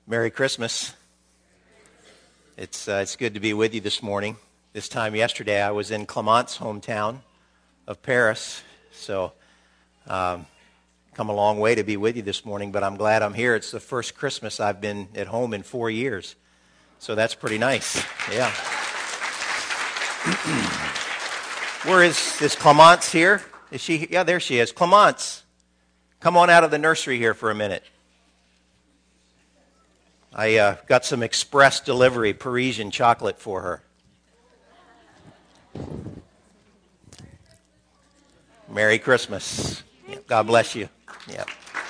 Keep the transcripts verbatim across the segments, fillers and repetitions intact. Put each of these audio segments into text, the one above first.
Merry Christmas. It's uh, it's good to be with you this morning. This time yesterday I was in Clement's hometown of Paris, so um, come a long way to be with you this morning, but I'm glad I'm here. It's the first Christmas I've been at home in four years, so that's pretty nice. Yeah. Where is, is Clement's here? Is she? Yeah, there she is. Clement's, come on out of the nursery here for a minute. I uh, got some express delivery Parisian chocolate for her. Merry Christmas. Yeah, God bless you. Yeah.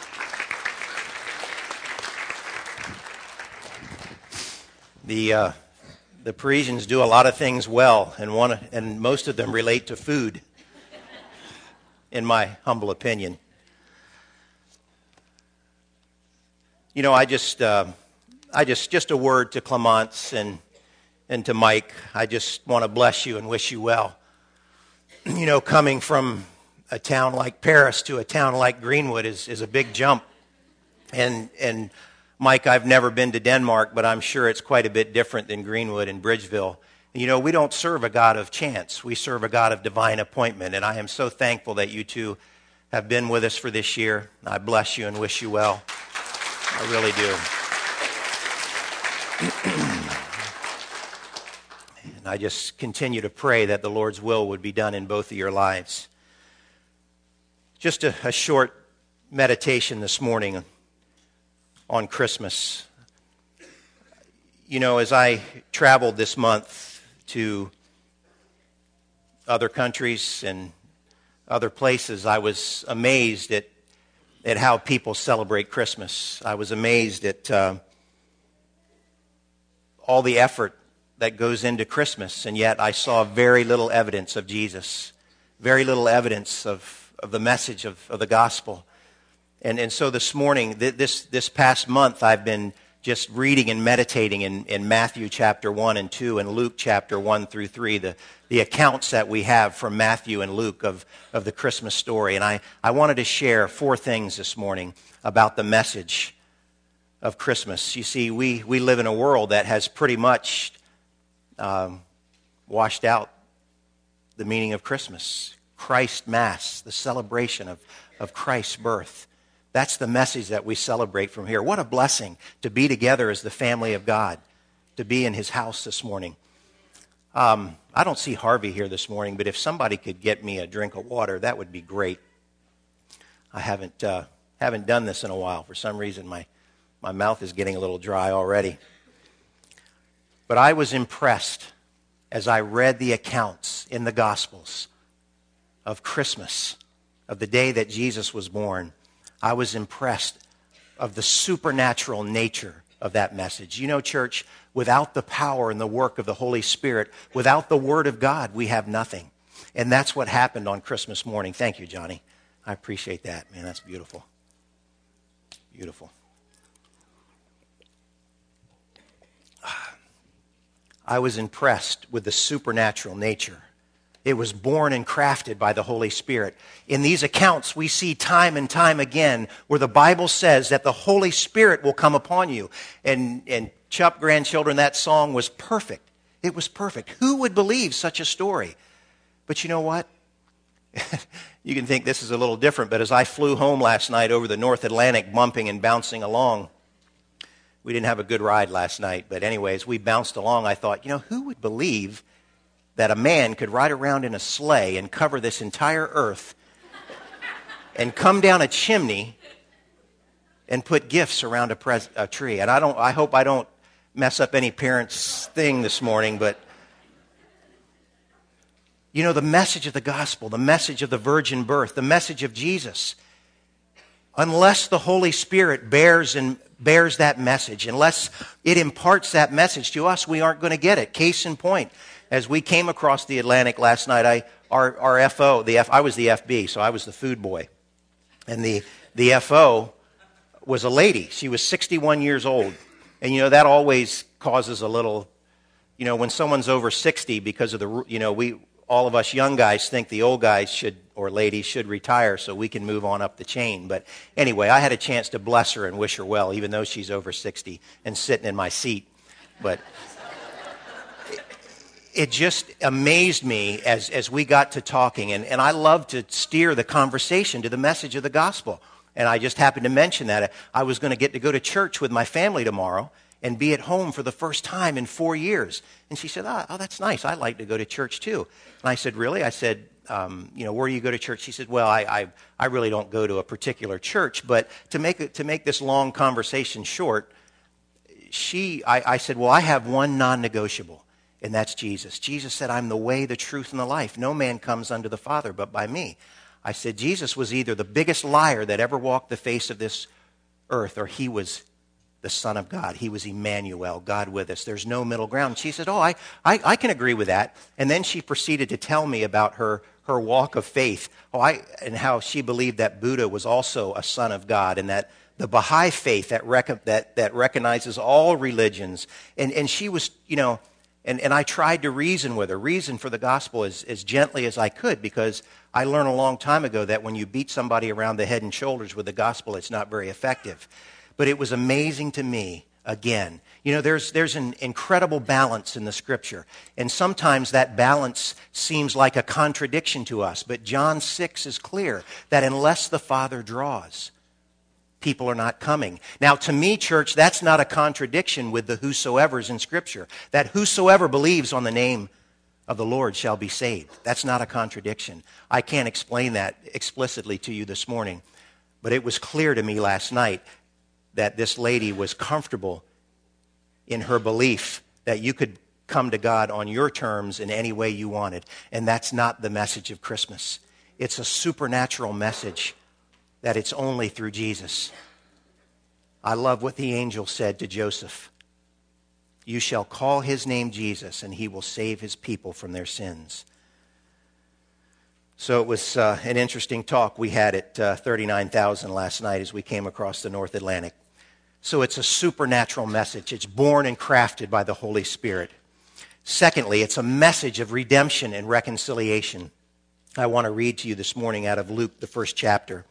The uh, the Parisians do a lot of things well, and one and most of them relate to food, in my humble opinion. You know, I just. Uh, I just, just a word to Clemence and, and to Mike. I just want to bless you and wish you well. You know, coming from a town like Paris to a town like Greenwood is, is a big jump. And, and Mike, I've never been to Denmark, but I'm sure it's quite a bit different than Greenwood and Bridgeville. You know, we don't serve a God of chance. We serve a God of divine appointment. And I am so thankful that you two have been with us for this year. I bless you and wish you well. I really do. And I just continue to pray that the Lord's will would be done in both of your lives. Just a, a short meditation this morning on Christmas. You know, as I traveled this month to other countries and other places, I was amazed at, at how people celebrate Christmas. I was amazed at Uh, all the effort that goes into Christmas, and yet I saw very little evidence of Jesus, very little evidence of, of the message of, of the gospel. And and so this morning, th- this this past month, I've been just reading and meditating in, in Matthew chapter one and two and Luke chapter one through three, the, the accounts that we have from Matthew and Luke of, of the Christmas story. And I, I wanted to share four things this morning about the message of Christmas. You see, we, we live in a world that has pretty much um, washed out the meaning of Christmas. Christ Mass, the celebration of, of Christ's birth. That's the message that we celebrate from here. What a blessing to be together as the family of God, to be in His house this morning. Um, I don't see Harvey here this morning, but if somebody could get me a drink of water, that would be great. I haven't uh, haven't done this in a while. For some reason, my My mouth is getting a little dry already. But I was impressed as I read the accounts in the Gospels of Christmas, of the day that Jesus was born. I was impressed of the supernatural nature of that message. You know, church, without the power and the work of the Holy Spirit, without the Word of God, we have nothing. And that's what happened on Christmas morning. Thank you, Johnny. I appreciate that. Man, that's beautiful. Beautiful. I was impressed with the supernatural nature. It was born and crafted by the Holy Spirit. In these accounts, we see time and time again where the Bible says that the Holy Spirit will come upon you. And, and Chup, grandchildren, that song was perfect. It was perfect. Who would believe such a story? But you know what? You can think this is a little different, but as I flew home last night over the North Atlantic, bumping and bouncing along, we didn't have a good ride last night, but anyways, we bounced along. I thought, you know, who would believe that a man could ride around in a sleigh and cover this entire earth and come down a chimney and put gifts around a, pres- a tree? And I don't. I hope I don't mess up any parents' thing this morning, but you know, the message of the gospel, the message of the virgin birth, the message of Jesus, unless the Holy Spirit bears and bears that message, unless it imparts that message to us, we aren't going to get it. Case in point, as we came across the Atlantic last night, I our our F O, the F, I was the F B, so I was the food boy, and the the F O was a lady. She was sixty-one years old, and you know that always causes a little, you know, when someone's over sixty because of the, you know, we all of us young guys think the old guys should, or ladies should retire so we can move on up the chain. But anyway, I had a chance to bless her and wish her well, even though she's over sixty and sitting in my seat. But it, it just amazed me as, as we got to talking. And, and I love to steer the conversation to the message of the gospel. And I just happened to mention that I was going to get to go to church with my family tomorrow and be at home for the first time in four years. And she said, oh, oh that's nice. I like to go to church too. And I said, really? I said, um, you know, where do you go to church? She said, well, I, I, I really don't go to a particular church. But to make it, to make this long conversation short, she, I, I said, well, I have one non-negotiable, and that's Jesus. Jesus said, I'm the way, the truth, and the life. No man comes unto the Father but by me. I said, Jesus was either the biggest liar that ever walked the face of this earth, or he was the Son of God. He was Emmanuel, God with us. There's no middle ground. She said, oh, I, I, I can agree with that. And then she proceeded to tell me about her, her walk of faith, oh, I, and how she believed that Buddha was also a son of God, and that the Baha'i faith that, rec- that, that recognizes all religions. And, and she was, you know, and, and I tried to reason with her, reason for the gospel as, as gently as I could, because I learned a long time ago that when you beat somebody around the head and shoulders with the gospel, it's not very effective. But it was amazing to me, again. You know, there's, there's an incredible balance in the Scripture. And sometimes that balance seems like a contradiction to us. But John six is clear that unless the Father draws, people are not coming. Now, to me, church, that's not a contradiction with the whosoever's in Scripture. That whosoever believes on the name of the Lord shall be saved. That's not a contradiction. I can't explain that explicitly to you this morning. But it was clear to me last night that this lady was comfortable in her belief that you could come to God on your terms in any way you wanted. And that's not the message of Christmas. It's a supernatural message that it's only through Jesus. I love what the angel said to Joseph. You shall call his name Jesus, and he will save his people from their sins. So it was uh, an interesting talk we had at uh, thirty-nine thousand last night as we came across the North Atlantic. So it's a supernatural message. It's born and crafted by the Holy Spirit. Secondly, it's a message of redemption and reconciliation. I want to read to you this morning out of Luke, the first chapter.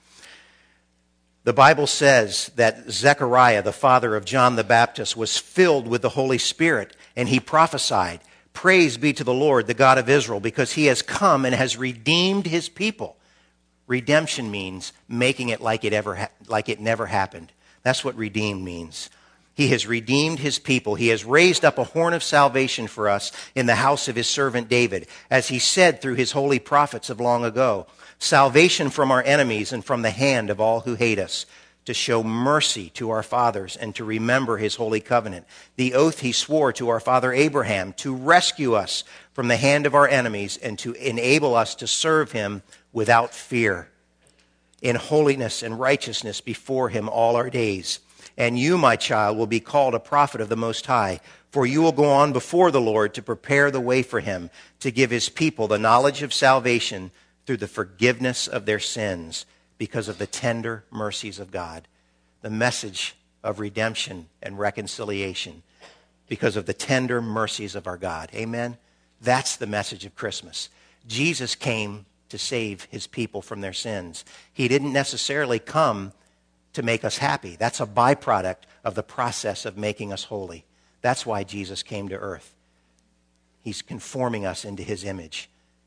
The Bible says that Zechariah, the father of John the Baptist, was filled with the Holy Spirit, and he prophesied, praise be to the Lord, the God of Israel, because he has come and has redeemed his people. Redemption means making it like it ever ha- like it never happened. That's what redeemed means. He has redeemed his people. He has raised up a horn of salvation for us in the house of his servant David, as he said through his holy prophets of long ago, salvation from our enemies and from the hand of all who hate us, to show mercy to our fathers and to remember his holy covenant, the oath he swore to our father Abraham, to rescue us from the hand of our enemies and to enable us to serve him without fear, in holiness and righteousness before him all our days. And you, my child, will be called a prophet of the Most High, for you will go on before the Lord to prepare the way for him, to give his people the knowledge of salvation through the forgiveness of their sins, because of the tender mercies of God. The message of redemption and reconciliation, because of the tender mercies of our God. Amen? That's the message of Christmas. Jesus came to save his people from their sins. He didn't necessarily come to make us happy. That's a byproduct of the process of making us holy. That's why Jesus came to earth. He's conforming us into his image.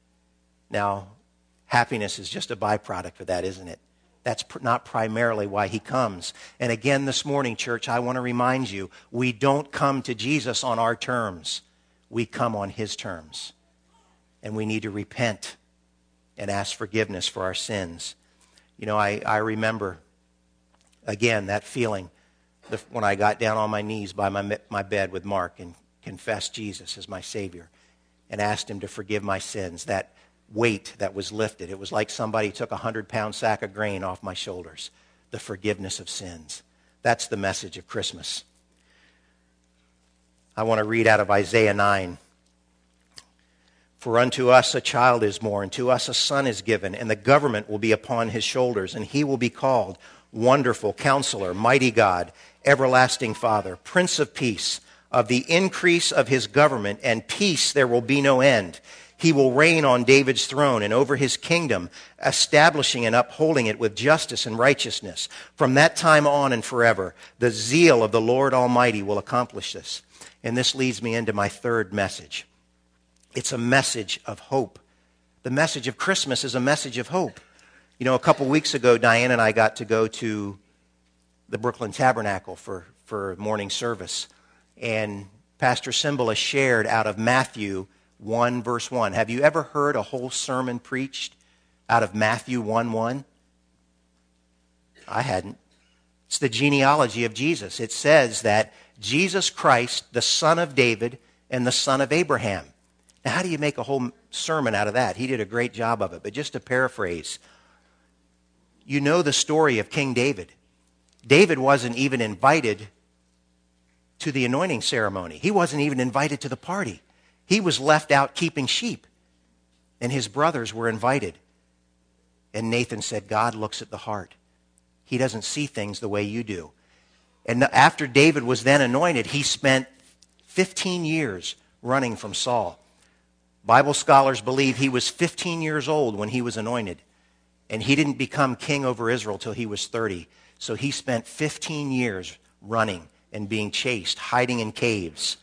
Now, happiness is just a byproduct of that, isn't it? That's pr- not primarily why he comes. And again this morning, church, I want to remind you, we don't come to Jesus on our terms. We come on his terms. And we need to repent and ask forgiveness for our sins. You know, I, I remember, again, that feeling the, when I got down on my knees by my, my bed with Mark and confessed Jesus as my Savior and asked him to forgive my sins. That weight that was lifted. It was like somebody took a hundred-pound sack of grain off my shoulders. The forgiveness of sins. That's the message of Christmas. I want to read out of Isaiah nine. For unto us a child is born, to us a son is given, and the government will be upon his shoulders, and he will be called Wonderful Counselor, Mighty God, Everlasting Father, Prince of Peace. Of the increase of his government and peace there will be no end. He will reign on David's throne and over his kingdom, establishing and upholding it with justice and righteousness. From that time on and forever, the zeal of the Lord Almighty will accomplish this. And this leads me into my third message. It's a message of hope. The message of Christmas is a message of hope. You know, a couple weeks ago, Diane and I got to go to the Brooklyn Tabernacle for, for morning service. And Pastor Cymbala shared out of Matthew one, verse one. Have you ever heard a whole sermon preached out of Matthew one one? I hadn't. It's the genealogy of Jesus. It says that Jesus Christ, the son of David and the son of Abraham. Now, how do you make a whole sermon out of that? He did a great job of it. But just to paraphrase, you know the story of King David. David wasn't even invited to the anointing ceremony. He wasn't even invited to the party. He was left out keeping sheep. And his brothers were invited. And Nathan said, God looks at the heart. He doesn't see things the way you do. And after David was then anointed, he spent fifteen years running from Saul. Bible scholars believe he was fifteen years old when he was anointed. And he didn't become king over Israel till he was thirty. So he spent fifteen years running and being chased, hiding in caves,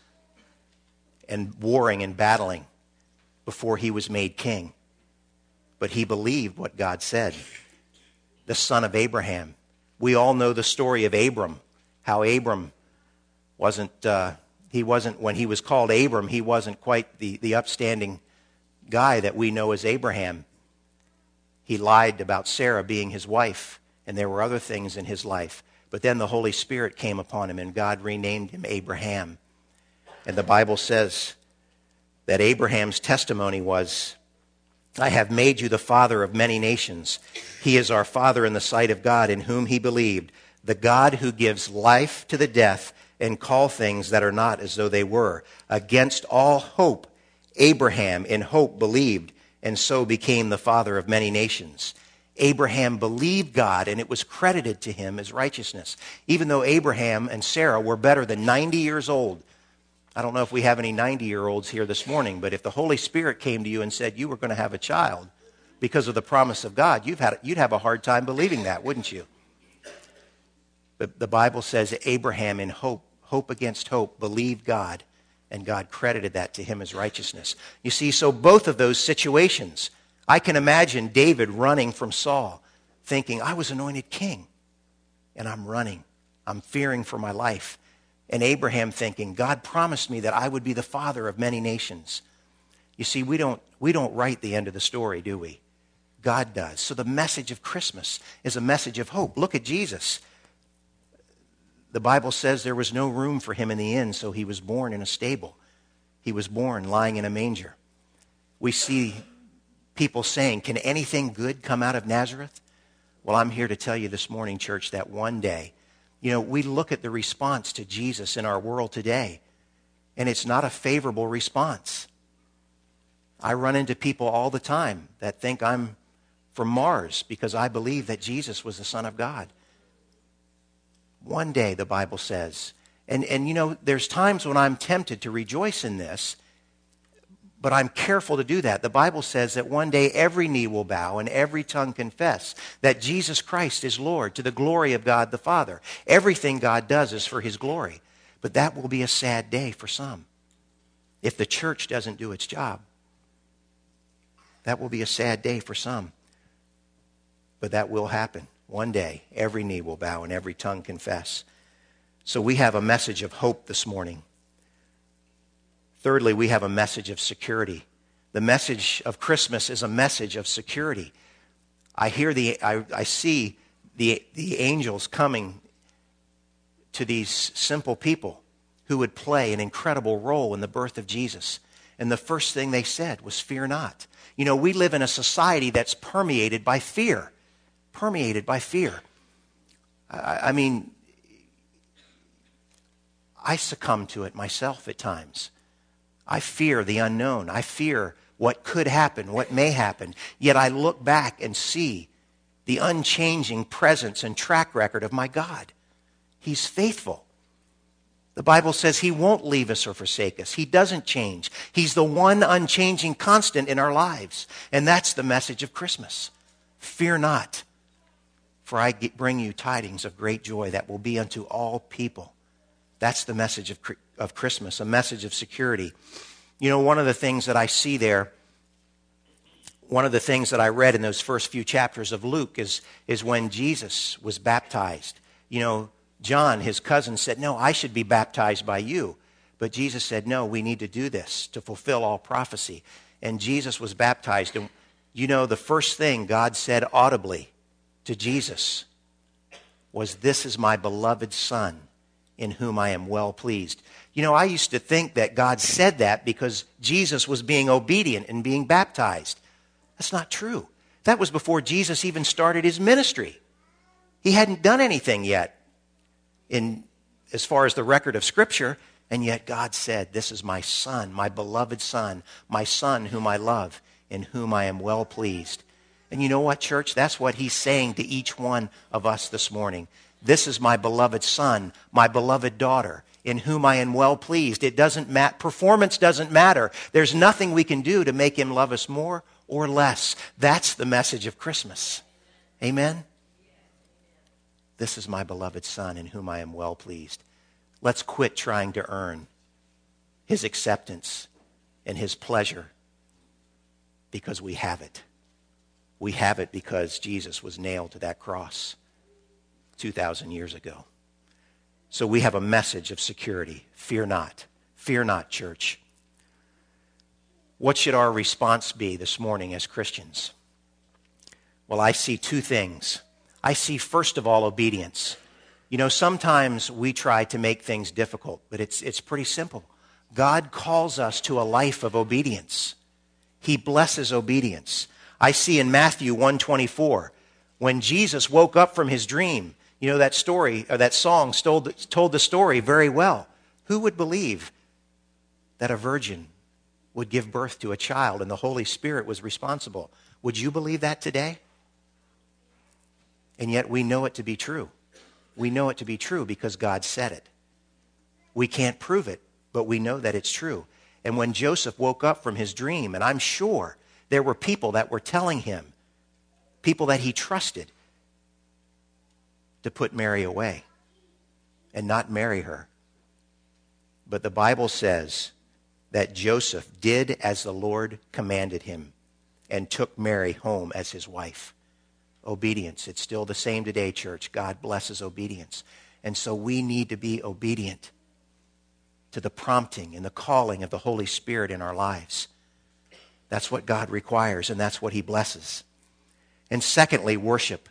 and warring and battling before he was made king. But he believed what God said. The son of Abraham. We all know the story of Abram, how Abram wasn't, uh, he wasn't, when he was called Abram, he wasn't quite the, the upstanding guy that we know as Abraham. He lied about Sarah being his wife, and there were other things in his life. But then the Holy Spirit came upon him, and God renamed him Abraham. And the Bible says that Abraham's testimony was, I have made you the father of many nations. He is our father in the sight of God, in whom he believed, the God who gives life to the death and call things that are not as though they were. Against all hope, Abraham in hope believed, and so became the father of many nations. Abraham believed God, and it was credited to him as righteousness. Even though Abraham and Sarah were better than ninety years old. I don't know if we have any ninety-year-olds here this morning, but if the Holy Spirit came to you and said you were going to have a child because of the promise of God, you've had, you'd have a hard time believing that, wouldn't you? But the Bible says that Abraham in hope, hope against hope, believed God, and God credited that to him as righteousness. You see, so both of those situations, I can imagine David running from Saul, thinking, I was anointed king, and I'm running. I'm fearing for my life. And Abraham thinking, God promised me that I would be the father of many nations. You see, we don't, we don't write the end of the story, do we? God does. So the message of Christmas is a message of hope. Look at Jesus. The Bible says there was no room for him in the inn, so he was born in a stable. He was born lying in a manger. We see people saying, can anything good come out of Nazareth? Well, I'm here to tell you this morning, church, that one day, you know, we look at the response to Jesus in our world today, and it's not a favorable response. I run into people all the time that think I'm from Mars because I believe that Jesus was the Son of God. One day, the Bible says, and, and you know, there's times when I'm tempted to rejoice in this, but I'm careful to do that. The Bible says that one day every knee will bow and every tongue confess that Jesus Christ is Lord to the glory of God the Father. Everything God does is for his glory. But that will be a sad day for some if the church doesn't do its job. That will be a sad day for some. But that will happen. One day, every knee will bow and every tongue confess. So we have a message of hope this morning. Thirdly, we have a message of security. The message of Christmas is a message of security. I hear the, I, I see the, the angels coming to these simple people who would play an incredible role in the birth of Jesus. And the first thing they said was, fear not. You know, we live in a society that's permeated by fear. Permeated by fear. I, I mean, I succumb to it myself at times. I fear the unknown. I fear what could happen, what may happen. Yet I look back and see the unchanging presence and track record of my God. He's faithful. The Bible says he won't leave us or forsake us. He doesn't change. He's the one unchanging constant in our lives. And that's the message of Christmas. Fear not, for I bring you tidings of great joy that will be unto all people. That's the message of, of Christmas, a message of security. You know, one of the things that I see there, one of the things that I read in those first few chapters of Luke is, is when Jesus was baptized. You know, John, his cousin, said, no, I should be baptized by you. But Jesus said, no, we need to do this to fulfill all prophecy. And Jesus was baptized. And you know, the first thing God said audibly to Jesus was, this is my beloved Son, in whom I am well pleased. You know, I used to think that God said that because Jesus was being obedient and being baptized. That's not true. That was before Jesus even started his ministry. He hadn't done anything yet in as far as the record of Scripture, and yet God said, this is my Son, my beloved Son, my Son whom I love, in whom I am well pleased. And you know what, church? That's what he's saying to each one of us this morning. This is my beloved son, my beloved daughter, in whom I am well pleased. It doesn't matter. Performance doesn't matter. There's nothing we can do to make him love us more or less. That's the message of Christmas. Amen? This is my beloved son, in whom I am well pleased. Let's quit trying to earn his acceptance and his pleasure, because we have it. We have it because Jesus was nailed to that cross two thousand years ago. So we have a message of security. Fear not. Fear not, church. What should our response be this morning as Christians? Well, I see two things. I see, first of all, obedience. You know, sometimes we try to make things difficult, but it's it's pretty simple. God calls us to a life of obedience. He blesses obedience. I see in Matthew one twenty-four, when Jesus woke up from his dream, you know, that story, or that song told, told the story very well. Who would believe that a virgin would give birth to a child and the Holy Spirit was responsible? Would you believe that today? And yet we know it to be true. We know it to be true because God said it. We can't prove it, but we know that it's true. And when Joseph woke up from his dream, and I'm sure there were people that were telling him, people that he trusted, to put Mary away and not marry her. But the Bible says that Joseph did as the Lord commanded him and took Mary home as his wife. Obedience. It's still the same today, church. God blesses obedience. And so we need to be obedient to the prompting and the calling of the Holy Spirit in our lives. That's what God requires, and that's what he blesses. And secondly, worship.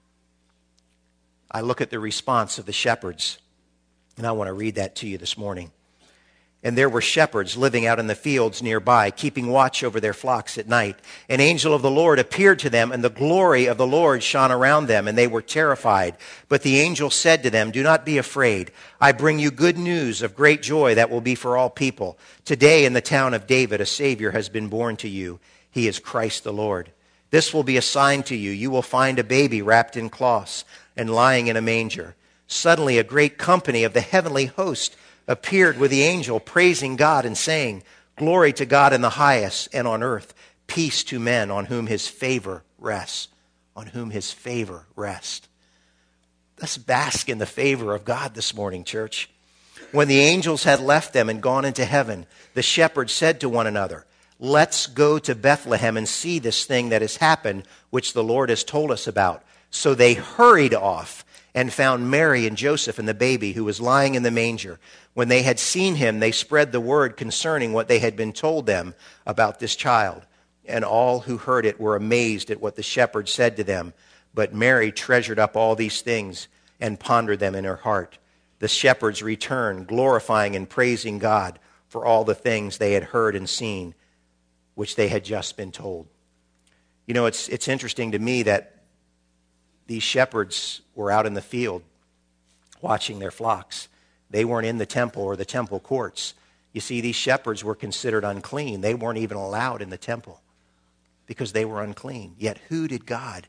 I look at the response of the shepherds, and I want to read that to you this morning. And there were shepherds living out in the fields nearby, keeping watch over their flocks at night. An angel of the Lord appeared to them, and the glory of the Lord shone around them, and they were terrified. But the angel said to them, do not be afraid. I bring you good news of great joy that will be for all people. Today in the town of David, a Savior has been born to you. He is Christ the Lord. This will be a sign to you. You will find a baby wrapped in cloths and lying in a manger. Suddenly a great company of the heavenly host appeared with the angel, praising God and saying, glory to God in the highest, and on earth peace to men on whom his favor rests. On whom his favor rests. Let's bask in the favor of God this morning, church. When the angels had left them and gone into heaven, the shepherds said to one another, let's go to Bethlehem and see this thing that has happened, which the Lord has told us about. So they hurried off and found Mary and Joseph and the baby who was lying in the manger. When they had seen him, they spread the word concerning what they had been told them about this child. And all who heard it were amazed at what the shepherds said to them. But Mary treasured up all these things and pondered them in her heart. The shepherds returned, glorifying and praising God for all the things they had heard and seen, which they had just been told. You know, it's it's interesting to me that these shepherds were out in the field watching their flocks. They weren't in the temple or the temple courts. You see, these shepherds were considered unclean. They weren't even allowed in the temple because they were unclean. Yet who did God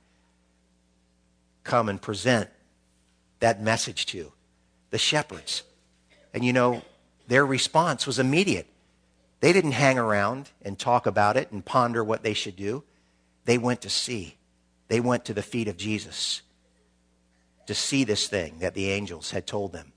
come and present that message to? The shepherds. And you know, their response was immediate. They didn't hang around and talk about it and ponder what they should do. They went to see. They went to the feet of Jesus to see this thing that the angels had told them.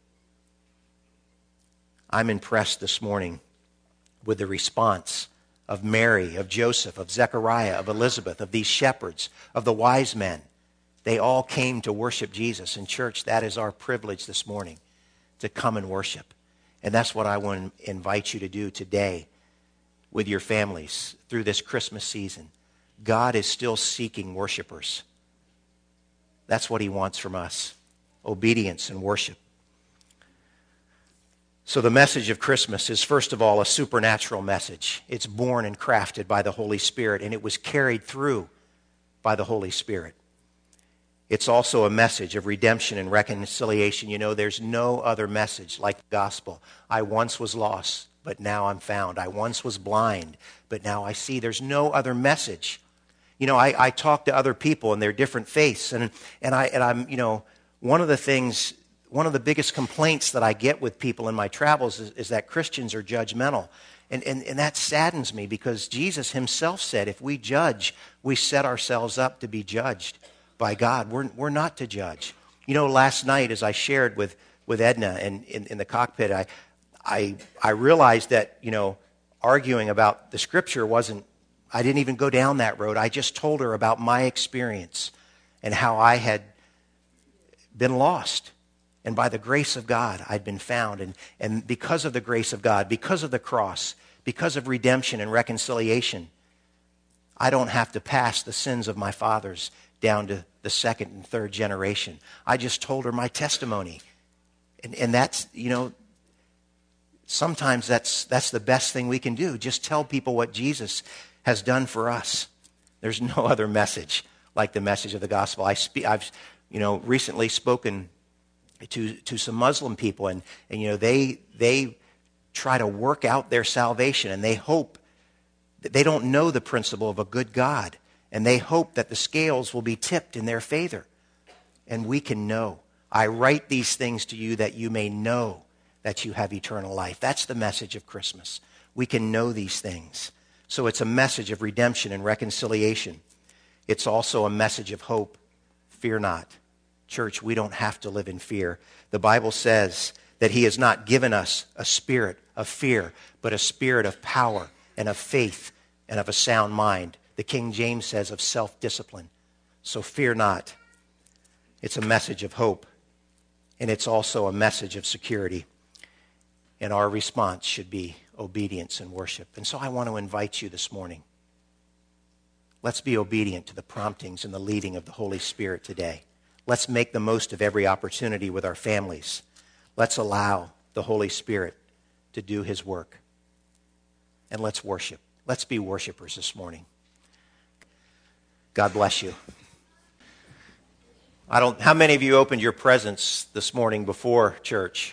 I'm impressed this morning with the response of Mary, of Joseph, of Zechariah, of Elizabeth, of these shepherds, of the wise men. They all came to worship Jesus. In church, that is our privilege this morning, to come and worship. And that's what I want to invite you to do today with your families through this Christmas season. God is still seeking worshipers. That's what he wants from us, obedience and worship. So the message of Christmas is, first of all, a supernatural message. It's born and crafted by the Holy Spirit, and it was carried through by the Holy Spirit. It's also a message of redemption and reconciliation. You know, there's no other message like the gospel. I once was lost, but now I'm found. I once was blind, but now I see. There's no other message. You know, I, I talk to other people and their different faiths, and and I and I'm, you know, one of the things, one of the biggest complaints that I get with people in my travels is, is that Christians are judgmental. And, and and that saddens me, because Jesus himself said, if we judge, we set ourselves up to be judged by God. We're we're not to judge. You know, last night as I shared with, with Edna and in, in the cockpit, I I I realized that, you know, arguing about the scripture wasn't, I didn't even go down that road. I just told her about my experience and how I had been lost. And by the grace of God, I'd been found. And, and because of the grace of God, because of the cross, because of redemption and reconciliation, I don't have to pass the sins of my fathers down to the second and third generation. I just told her my testimony. And, and that's, you know, sometimes that's that's the best thing we can do. Just tell people what Jesus has done for us. There's no other message like the message of the gospel. I speak, I've, you know, recently spoken to to some Muslim people, and, and you know, they they try to work out their salvation, and they hope that they don't know the principle of a good God, and they hope that the scales will be tipped in their favor. And we can know. I write these things to you that you may know that you have eternal life. That's the message of Christmas. We can know these things. So it's a message of redemption and reconciliation. It's also a message of hope. Fear not. Church, we don't have to live in fear. The Bible says that he has not given us a spirit of fear, but a spirit of power and of faith and of a sound mind. The King James says of self-discipline. So fear not. It's a message of hope, and it's also a message of security. And our response should be obedience and worship. And so I want to invite you this morning. Let's be obedient to the promptings and the leading of the Holy Spirit today. Let's make the most of every opportunity with our families. Let's allow the Holy Spirit to do his work. And let's worship. Let's be worshipers this morning. God bless you. I don't, how many of you opened your presents this morning before church?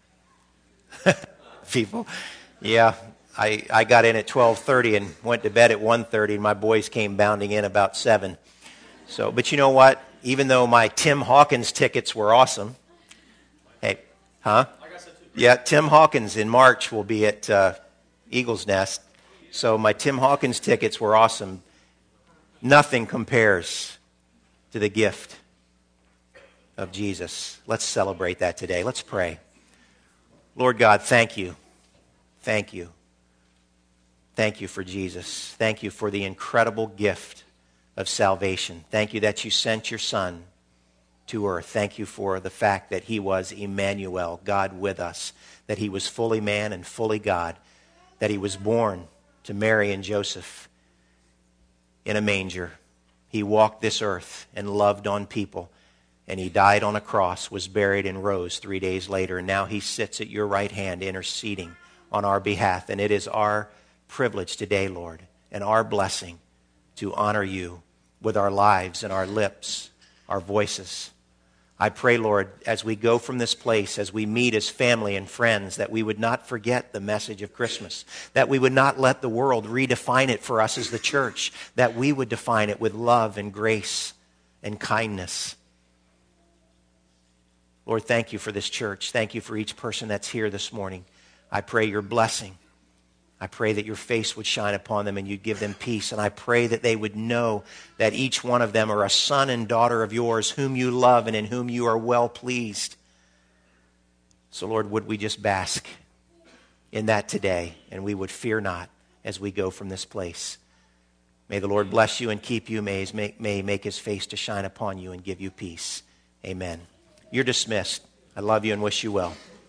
People. Yeah, I, I got in at twelve thirty and went to bed at one thirty, and my boys came bounding in about seven. So, but you know what? Even though my Tim Hawkins tickets were awesome. Hey, huh? Yeah, Tim Hawkins in March will be at uh, Eagle's Nest. So my Tim Hawkins tickets were awesome. Nothing compares to the gift of Jesus. Let's celebrate that today. Let's pray. Lord God, thank you. Thank you. Thank you for Jesus. Thank you for the incredible gift of salvation. Thank you that you sent your Son to earth. Thank you for the fact that he was Emmanuel, God with us, that he was fully man and fully God, that he was born to Mary and Joseph in a manger. He walked this earth and loved on people, and he died on a cross, was buried, and rose three days later. And now he sits at your right hand interceding on our behalf. And it is our privilege today, Lord, and our blessing to honor you with our lives and our lips, our voices. I pray, Lord, as we go from this place, as we meet as family and friends, that we would not forget the message of Christmas, that we would not let the world redefine it for us as the church, that we would define it with love and grace and kindness. Lord, thank you for this church. Thank you for each person that's here this morning. I pray your blessing. I pray that your face would shine upon them and you'd give them peace. And I pray that they would know that each one of them are a son and daughter of yours whom you love and in whom you are well pleased. So, Lord, would we just bask in that today, and we would fear not as we go from this place. May the Lord bless you and keep you. May he make, may he make his face to shine upon you and give you peace. Amen. You're dismissed. I love you and wish you well.